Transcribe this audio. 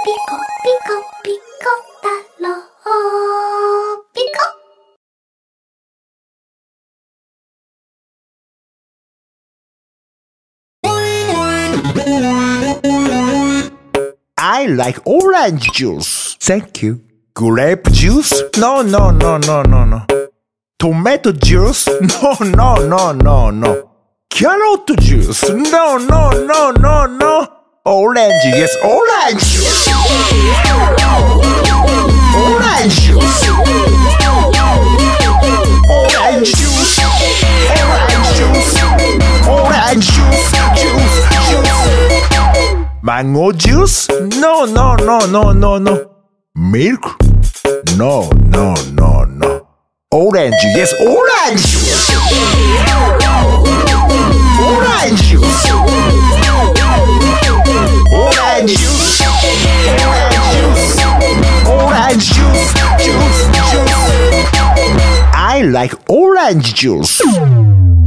pico, pico, picotalo, pico. I like orange juice. Thank you. Grape juice? No. Tomato juice? No. Carrot juice? No. Orange, yes, orange juice. Orange juice. Orange juice. Orange juice. Juice. Mango juice? No. Milk? No. Orange, yes, orange juice. Orange juice. Orange juice. Orange juice. Juice. I like orange juice.